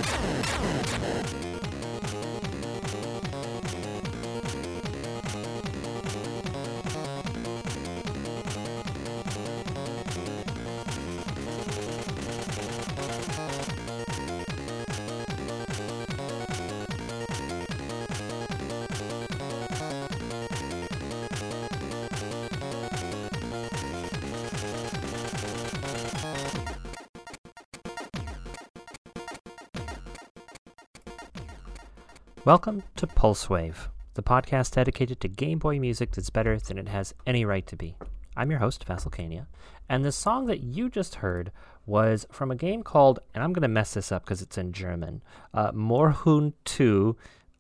Welcome to Pulsewave, the podcast dedicated to Game Boy music that's better than it has any right to be. I'm your host, Vasselcania, and the song that you just heard was from a game called, and I'm going to mess this up because it's in German, Morhun 2.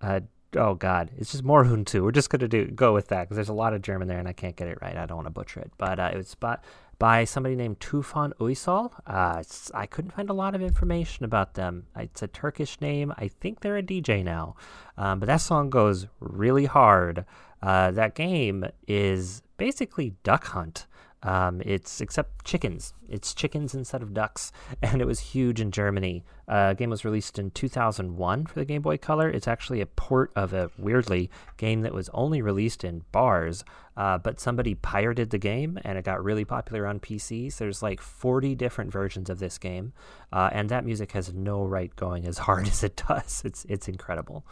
Oh God, it's just Morhun 2. We're just going to go with that because there's a lot of German there and I can't get it right. I don't want to butcher it. But it was by somebody named Tufan Uysal. I couldn't find a lot of information about them. It's a Turkish name. I think they're a DJ now. But that song goes really hard. That game is basically Duck Hunt. Except chickens. It's chickens instead of ducks, and it was huge in Germany. The game was released in 2001 for the Game Boy Color. It's actually a port of a, weirdly, game that was only released in bars, but somebody pirated the game, and it got really popular on PCs. There's like 40 different versions of this game, and that music has no right going as hard as it does. It's incredible.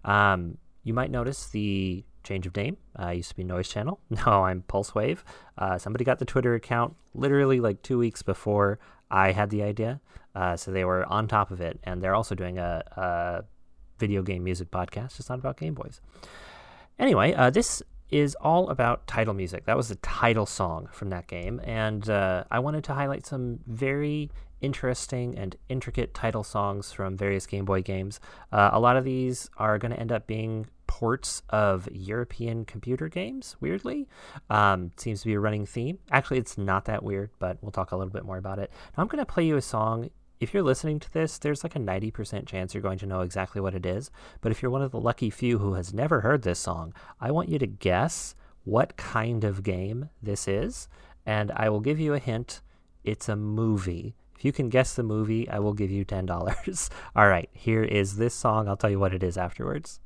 You might notice the change of name. Used to be Noise Channel. Now I'm Pulsewave. Somebody got the Twitter account literally like 2 weeks before I had the idea. So they were on top of it. And they're also doing a video game music podcast. It's not about Game Boys. Anyway, this is all about title music. That was the title song from that game. And I wanted to highlight some very interesting and intricate title songs from various Game Boy games. A lot of these are going to end up being ports of European computer games, weirdly. Seems to be a running theme. Actually, it's not that weird, but we'll talk a little bit more about it. Now, I'm going to play you a song. If you're listening to this, there's like a 90% chance you're going to know exactly what it is. But if you're one of the lucky few who has never heard this song, I want you to guess what kind of game this is. And I will give you a hint. It's a movie. If you can guess the movie, I will give you $10. All right, here is this song. I'll tell you what it is afterwards.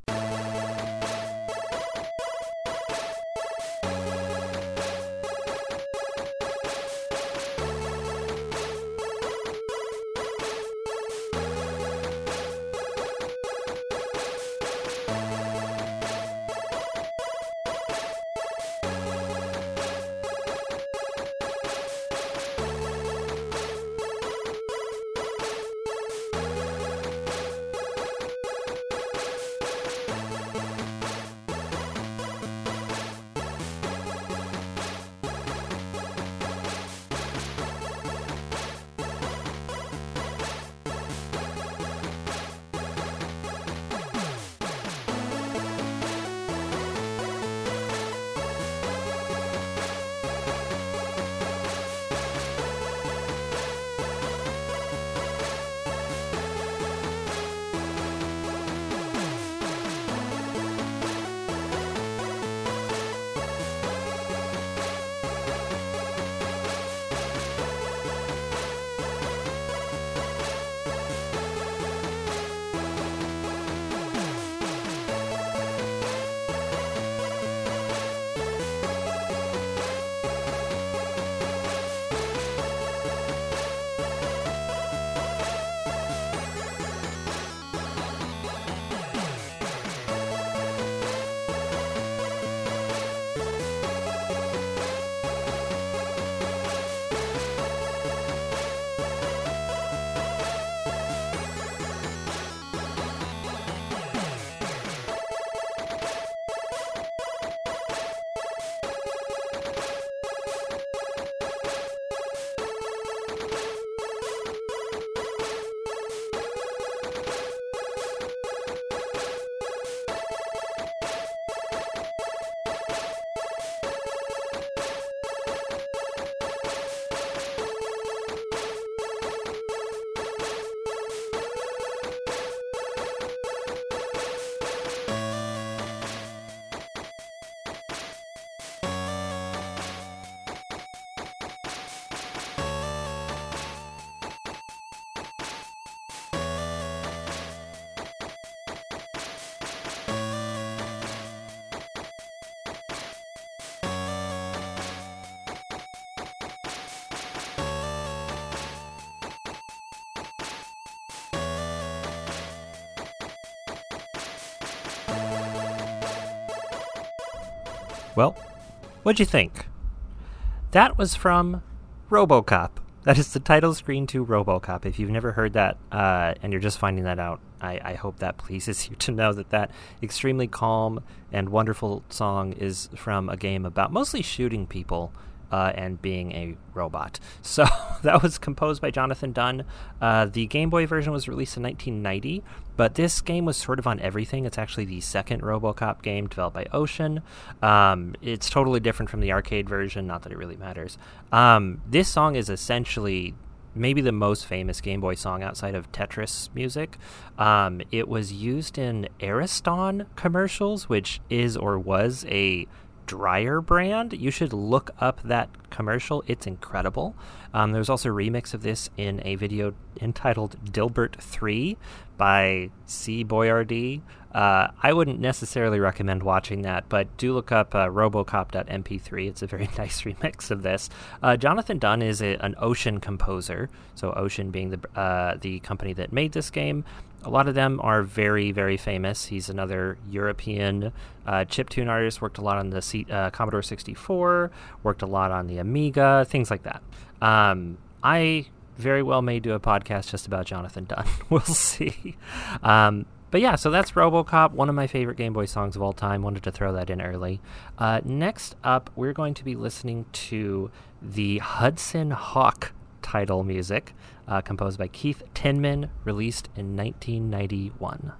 Well, what'd you think? That was from RoboCop. That is the title screen to RoboCop. If you've never heard that and you're just finding that out, I hope that pleases you to know that extremely calm and wonderful song is from a game about mostly shooting people and being a robot. So that was composed by Jonathan Dunn. The Game Boy version was released in 1990, but this game was sort of on everything. It's actually the second RoboCop game developed by Ocean. It's totally different from the arcade version, not that it really matters. This song is essentially maybe the most famous Game Boy song outside of Tetris music. It was used in Ariston commercials, which is or was a dryer brand. You should look up that commercial. It's incredible. There's also a remix of this in a video entitled Dilbert 3 by C. Boyardee. I wouldn't necessarily recommend watching that, but do look up robocop.mp3. It's a very nice remix of this. Jonathan Dunn is an Ocean composer, so Ocean being the company that made this game. A lot of them are very, very famous. He's another European chiptune artist, worked a lot on the Commodore 64, worked a lot on the Amiga, things like that. I very well may do a podcast just about Jonathan Dunn. We'll see. But yeah, so that's RoboCop, one of my favorite Game Boy songs of all time. Wanted to throw that in early. Next up, we're going to be listening to the Hudson Hawk title music, composed by Keith Tinman, released in 1991.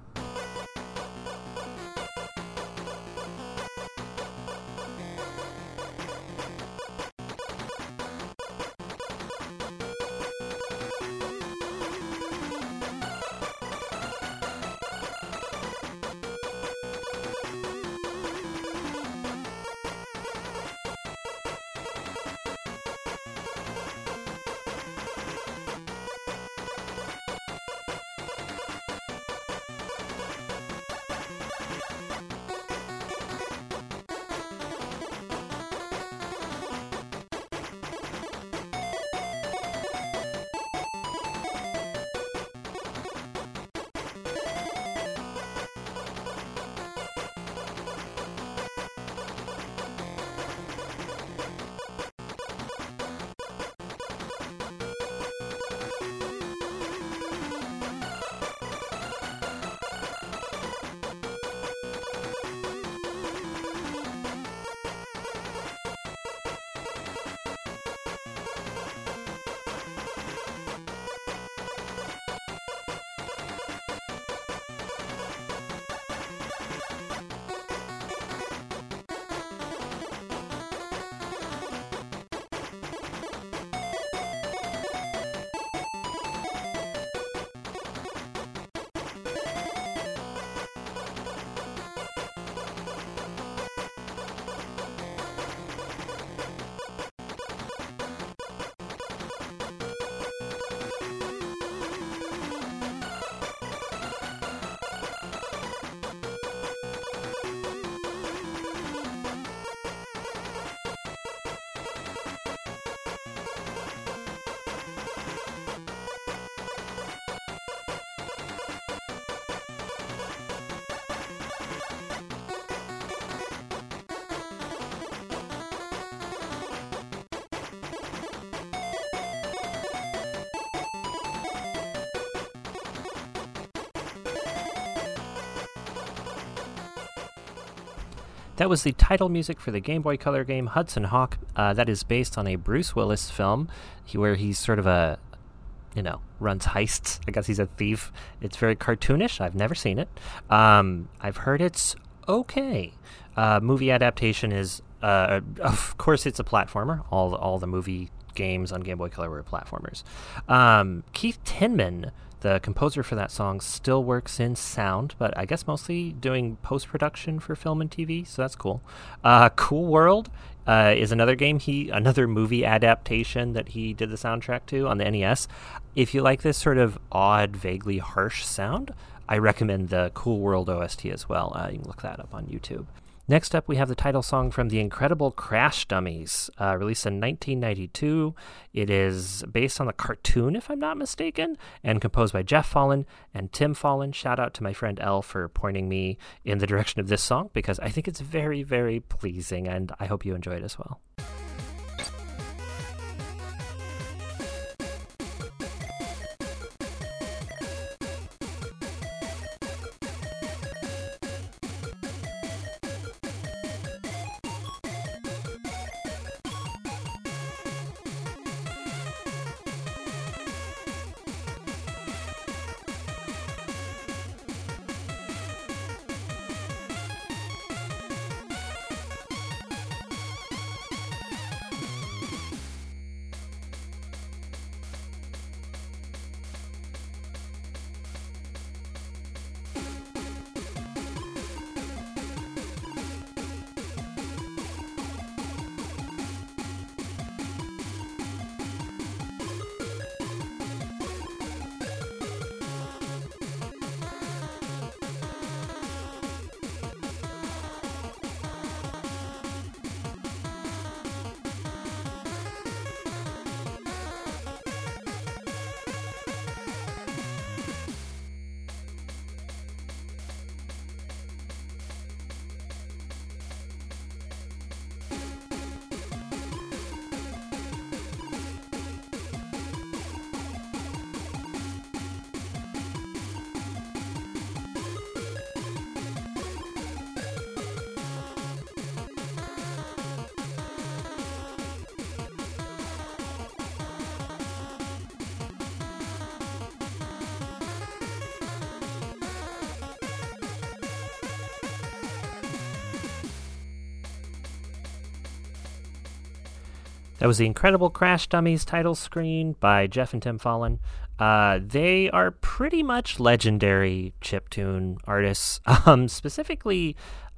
That was the title music for the Game Boy Color game Hudson Hawk. That is based on a Bruce Willis film where he's sort of runs heists. I guess he's a thief. It's very cartoonish. I've never seen it. I've heard it's okay. Movie adaptation is, of course, it's a platformer. All the movie games on Game Boy Color were platformers. Keith Tinman, the composer for that song, still works in sound, but I guess mostly doing post-production for film and TV, so that's cool. Cool World is another movie adaptation that he did the soundtrack to on the NES. If you like this sort of odd, vaguely harsh sound, I recommend the Cool World OST as well. You can look that up on YouTube. Next up, we have the title song from The Incredible Crash Dummies, released in 1992. It is based on the cartoon, if I'm not mistaken, and composed by Jeff Fallon and Tim Fallon. Shout out to my friend Elle for pointing me in the direction of this song, because I think it's very, very pleasing, and I hope you enjoy it as well. That was The Incredible Crash Dummies title screen by Jeff and Tim Fallon. They are pretty much legendary chiptune artists. Specifically,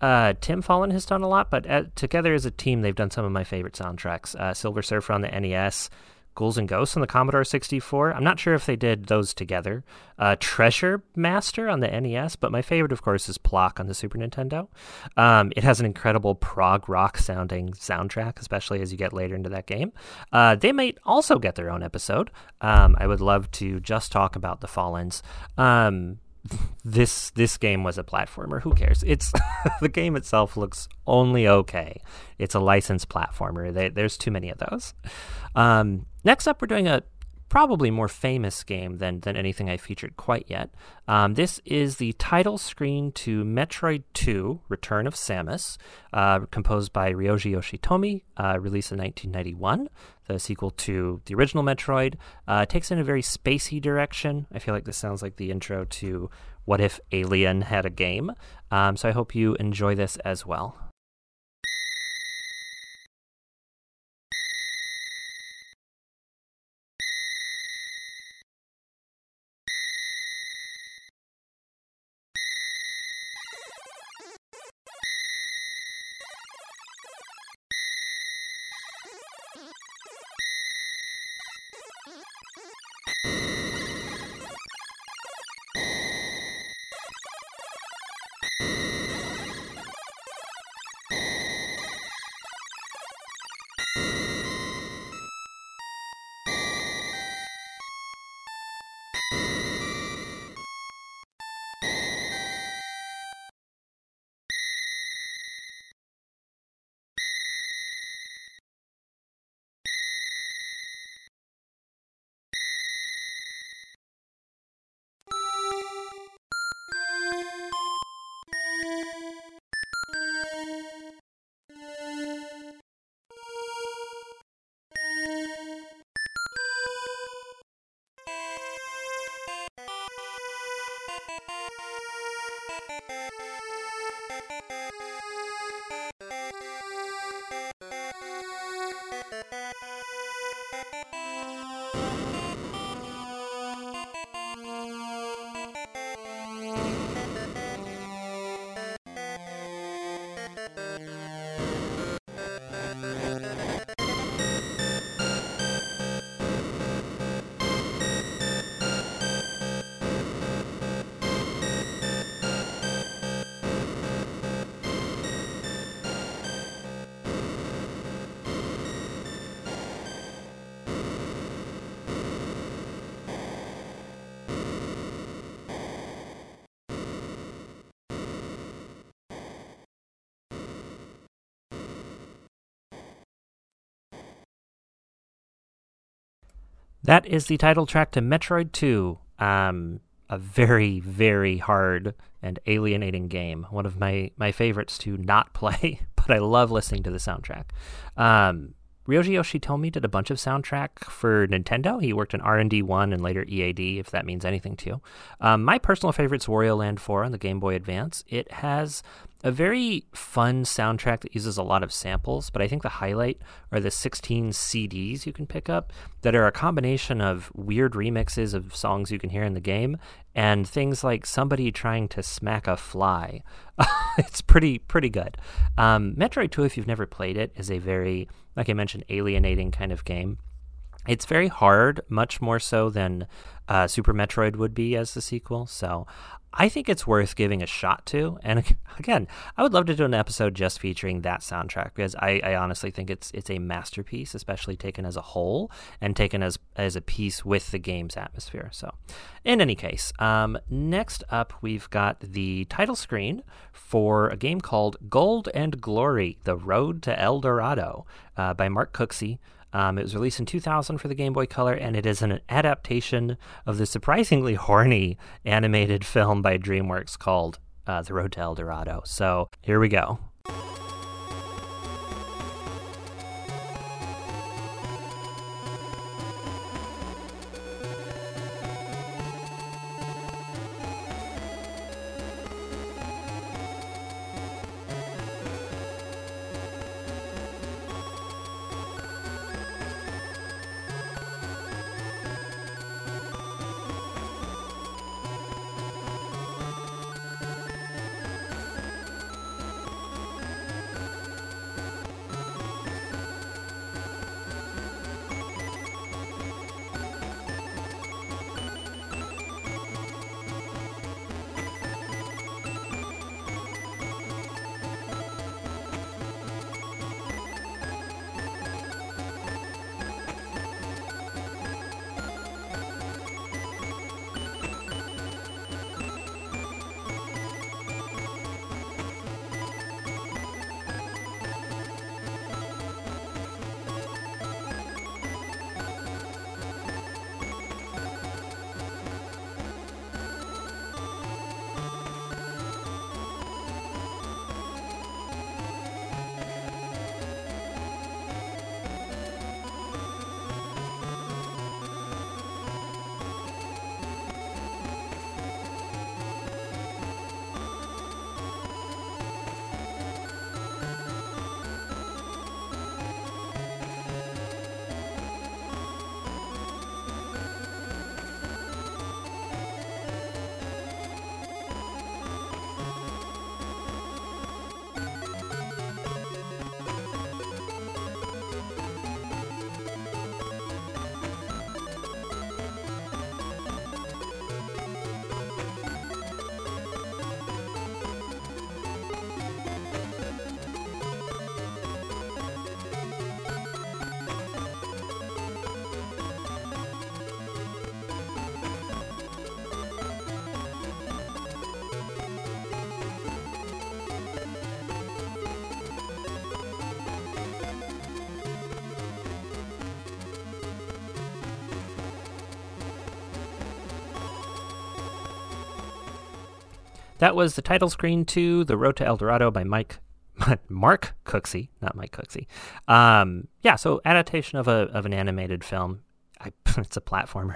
Tim Fallon has done a lot, but together as a team, they've done some of my favorite soundtracks. Silver Surfer on the NES, Ghouls and Ghosts on the Commodore 64. I'm not sure if they did those together. Treasure Master on the NES, but my favorite, of course, is Plock on the Super Nintendo. It has an incredible prog rock sounding soundtrack, especially as you get later into that game. They might also get their own episode. I would love to just talk about the Fallons. This game was a platformer. Who cares? It's the game itself looks only okay. It's a licensed platformer. There's too many of those. Next up, we're doing a probably more famous game than anything I featured quite yet. This is the title screen to Metroid 2: Return of Samus, composed by Ryoji Yoshitomi, released in 1991. The sequel to the original Metroid. Takes in a very spacey direction. I feel like this sounds like the intro to What If Alien Had a Game? So I hope you enjoy this as well. That is the title track to Metroid 2, a very, very hard and alienating game. One of my favorites to not play, but I love listening to the soundtrack. Ryoji Yoshitomi did a bunch of soundtrack for Nintendo. He worked in R&D 1 and later EAD, if that means anything to you. My personal favorite is Wario Land 4 on the Game Boy Advance. It has a very fun soundtrack that uses a lot of samples, but I think the highlight are the 16 CDs you can pick up that are a combination of weird remixes of songs you can hear in the game and things like somebody trying to smack a fly. It's pretty good. Metroid 2, if you've never played it, is a very, like I mentioned, alienating kind of game. It's very hard, much more so than Super Metroid would be as the sequel, so I think it's worth giving a shot to. And again, I would love to do an episode just featuring that soundtrack because I honestly think it's a masterpiece, especially taken as a whole and taken as a piece with the game's atmosphere. So in any case, next up we've got the title screen for a game called Gold and Glory, The Road to El Dorado by Mark Cooksey. It was released in 2000 for the Game Boy Color, and it is an adaptation of the surprisingly horny animated film by DreamWorks called The Road to El Dorado. So here we go. That was the title screen to The Road to El Dorado by Mark Cooksey, not Mike Cooksey. So adaptation of an animated film. It's a platformer.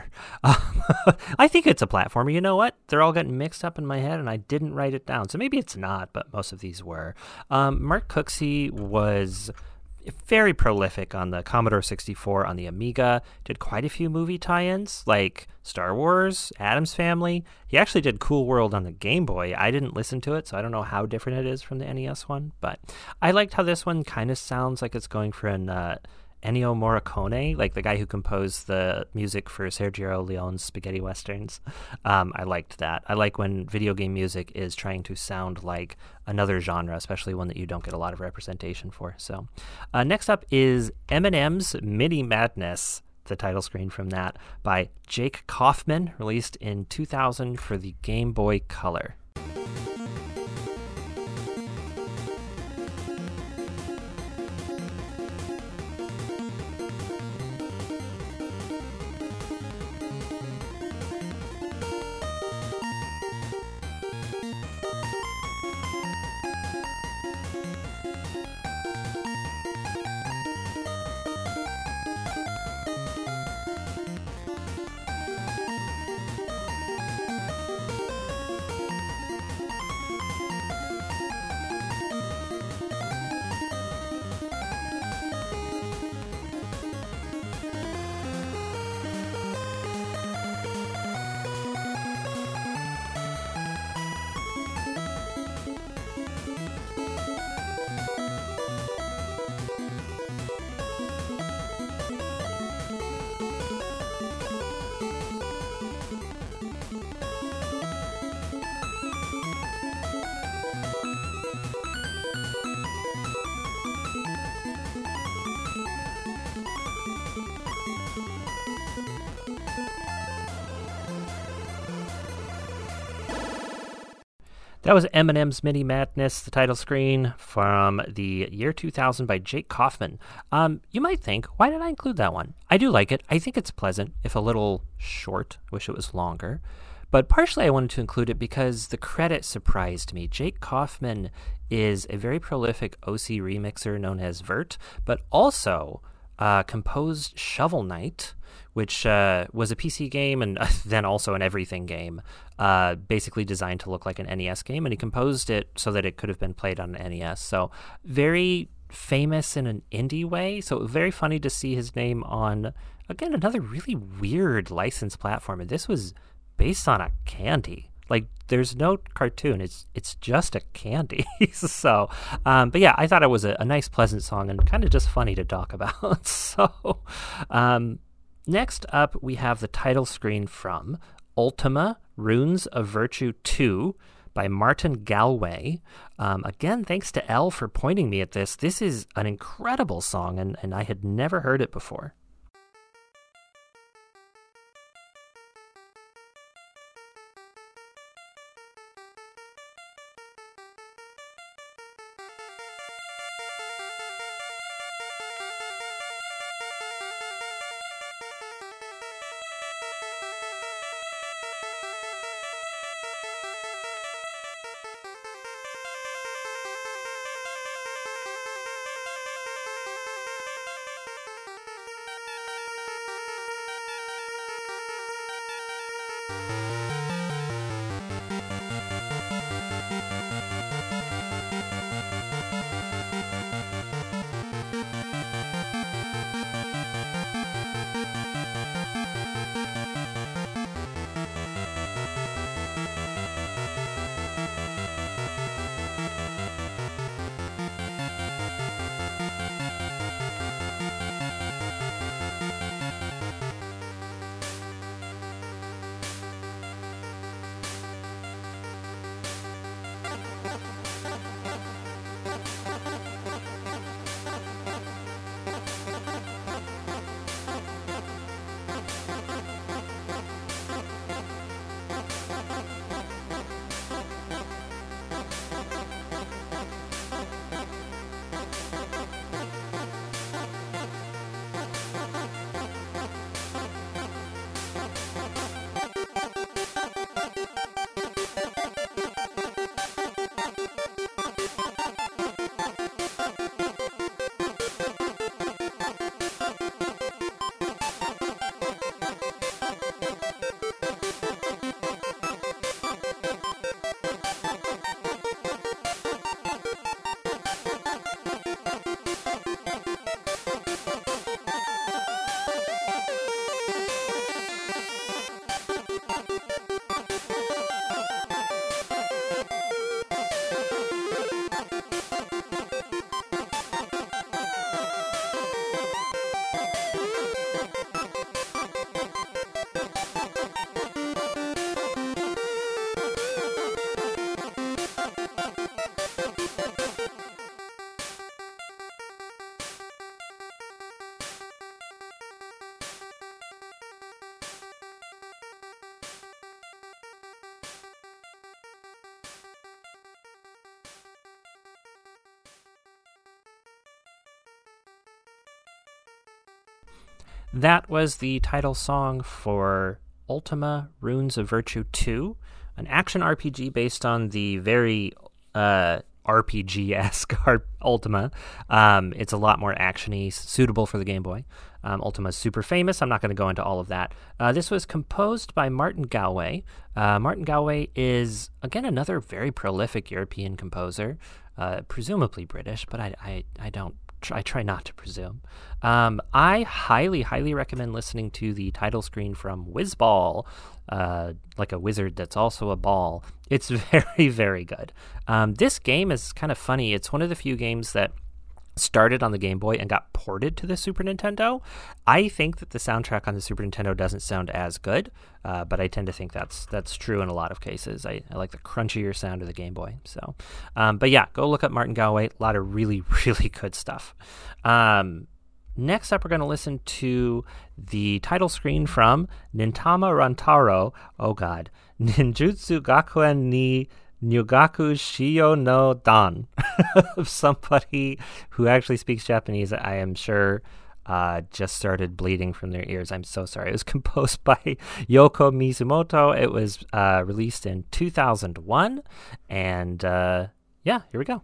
I think it's a platformer. You know what? They're all getting mixed up in my head, and I didn't write it down. So maybe it's not, but most of these were. Mark Cooksey was very prolific on the Commodore 64, on the Amiga, did quite a few movie tie-ins, like Star Wars, Addams Family. He actually did Cool World on the Game Boy. I didn't listen to it, so I don't know how different it is from the NES one, but I liked how this one kind of sounds like it's going for an Ennio Morricone, like the guy who composed the music for Sergio Leone's spaghetti westerns. I liked that. I like when video game music is trying to sound like another genre, especially one that you don't get a lot of representation for. So next up is Eminem's Mini Madness, the title screen from that, by Jake Kaufman, released in 2000 for the Game Boy Color. That was Eminem's Mini Madness, the title screen from the year 2000 by Jake Kaufman. You might think, why did I include that one? I do like it. I think it's pleasant, if a little short. Wish it was longer. But partially I wanted to include it because the credit surprised me. Jake Kaufman is a very prolific OC remixer known as Vert, but also composed Shovel Knight, which was a PC game and then also an everything game, basically designed to look like an NES game, and he composed it so that it could have been played on an NES. So very famous in an indie way, so very funny to see his name on, again, another really weird licensed platform, and this was based on a candy. Like, there's no cartoon. It's just a candy. So, but yeah, I thought it was a nice, pleasant song and kind of just funny to talk about. So, next up, we have the title screen from Ultima Runes of Virtue 2 by Martin Galway. Again, thanks to Elle for pointing me at this. This is an incredible song, and I had never heard it before. That was the title song for Ultima Runes of Virtue 2, an action RPG based on the very RPG-esque Ultima. It's a lot more action-y, suitable for the Game Boy. Ultima is super famous. I'm not going to go into all of that. This was composed by Martin Galway. Martin Galway is, again, another very prolific European composer, presumably British, but I try not to presume. I highly, highly recommend listening to the title screen from Whizball, like a wizard that's also a ball. It's very, very good. This game is kind of funny. It's one of the few games that started on the Game Boy and got ported to the Super Nintendo. I think that the soundtrack on the Super Nintendo doesn't sound as good, but I tend to think that's true in a lot of cases. I like the crunchier sound of the Game Boy. So, but yeah, go look up Martin Galway. A lot of really, really good stuff. Next up, we're going to listen to the title screen from Nintama Rantaro. Oh God, Ninjutsu Gakuen ni Nyugaku Shio no Dan. Somebody who actually speaks Japanese, I am sure, just started bleeding from their ears. I'm so sorry. It was composed by Yoko Mizumoto. It was released in 2001. And yeah, here we go.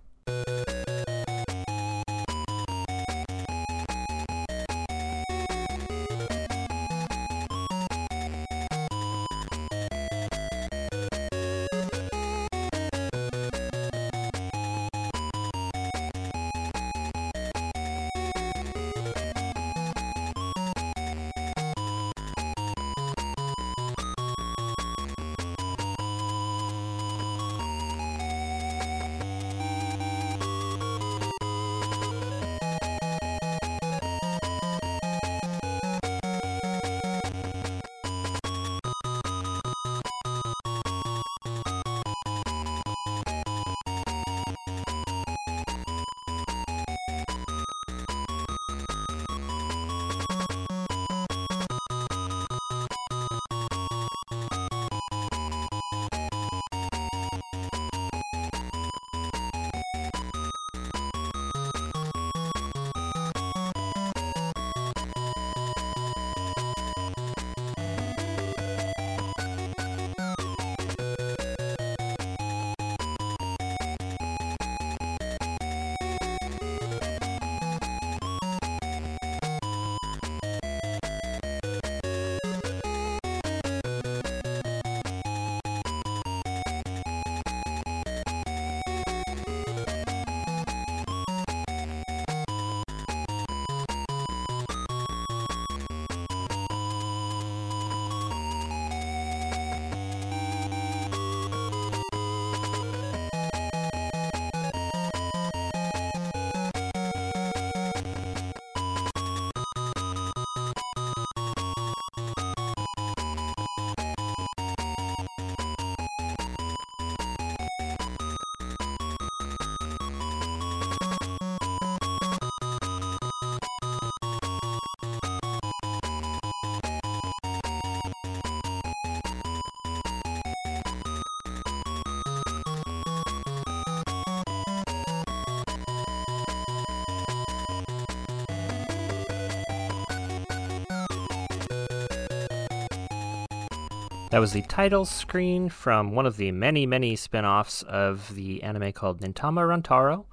That was the title screen from one of the many, many spin-offs of the anime called Nintama Rantaro,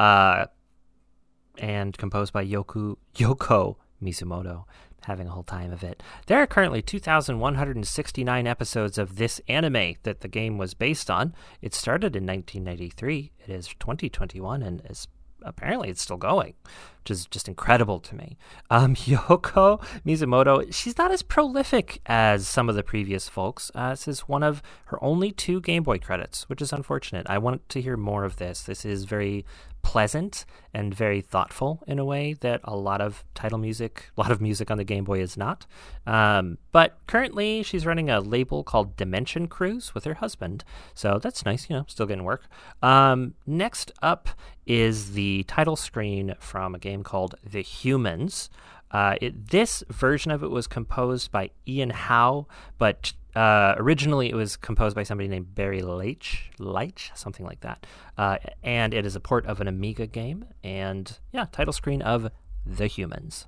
and composed by Yoko Mizumoto. Having a whole time of it. There are currently 2,169 episodes of this anime that the game was based on. It started in 1993. It is 2021 and is apparently it's still going, which is just incredible to me. Yoko Mizumoto, she's not as prolific as some of the previous folks. This is one of her only 2 Game Boy credits, which is unfortunate. I want to hear more of this. This is very pleasant and very thoughtful in a way that a lot of music on the Game Boy is not. But currently she's running a label called Dimension Cruise with her husband. So that's nice, still getting work. Next up is the title screen from a game called The Humans. This version of it was composed by Ian Howe, but originally it was composed by somebody named Barry Leitch, something like that. And it is a port of an Amiga game. And yeah, title screen of The Humans.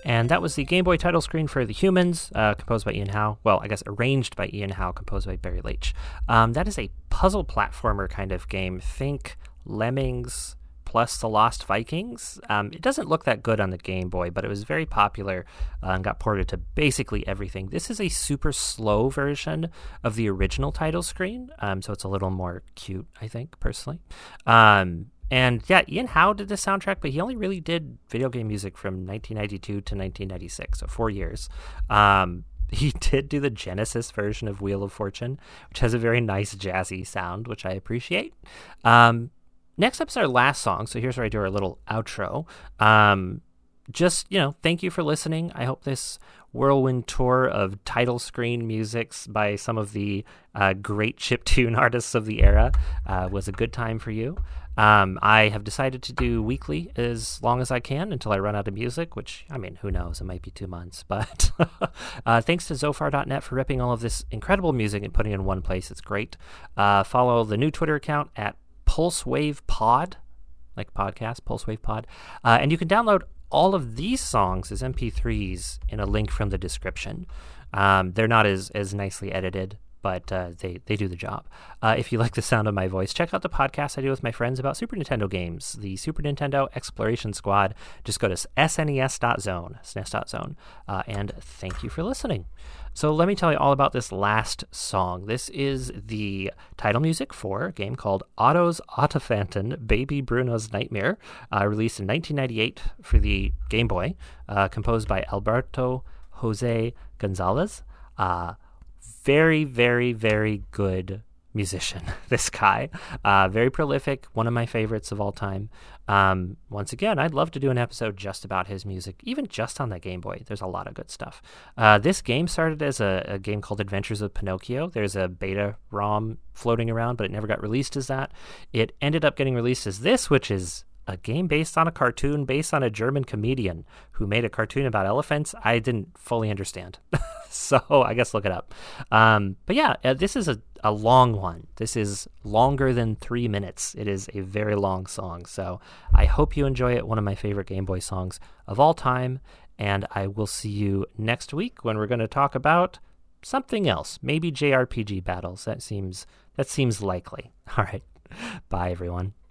And that was the Game Boy title screen for The Humans, composed by Ian Howe. Well, I guess arranged by Ian Howe, composed by Barry Leitch. That is a puzzle platformer kind of game. Think Lemmings plus The Lost Vikings. It doesn't look that good on the Game Boy, but it was very popular and got ported to basically everything. This is a super slow version of the original title screen, so it's a little more cute, I think, personally. And yeah, Ian Howe did the soundtrack, but he only really did video game music from 1992 to 1996, so 4 years. He did do the Genesis version of Wheel of Fortune, which has a very nice jazzy sound, which I appreciate. Next up's our last song, so here's where I do our little outro. Just, thank you for listening. I hope this whirlwind tour of title screen musics by some of the great chiptune artists of the era was a good time for you. I have decided to do weekly as long as I can until I run out of music, which, who knows? It might be 2 months. But thanks to Zophar.net for ripping all of this incredible music and putting it in one place. It's great. Follow the new Twitter account at Pulsewave Pod, like podcast, Pulsewave Pod. And you can download all of these songs as MP3s in a link from the description. They're not as nicely edited, but they do the job. If you like the sound of my voice, check out the podcast I do with my friends about Super Nintendo games, the Super Nintendo Exploration Squad. Just go to snes.zone, and thank you for listening. So let me tell you all about this last song. This is the title music for a game called Otto's Autofanton Baby Bruno's Nightmare, released in 1998 for the Game Boy, composed by Alberto Jose Gonzalez. Very, very, very good musician, this guy. Very prolific, one of my favorites of all time. Once again, I'd love to do an episode just about his music, even just on the Game Boy. There's a lot of good stuff. This game started as a game called Adventures of Pinocchio. There's a beta ROM floating around, but it never got released as that. It ended up getting released as this, which is a game based on a cartoon based on a German comedian who made a cartoon about elephants. I didn't fully understand. So I guess look it up. But yeah, this is a long one. This is longer than 3 minutes. It is a very long song. So I hope you enjoy it. One of my favorite Game Boy songs of all time. And I will see you next week when we're going to talk about something else. Maybe JRPG battles. That seems likely. All right. Bye, everyone.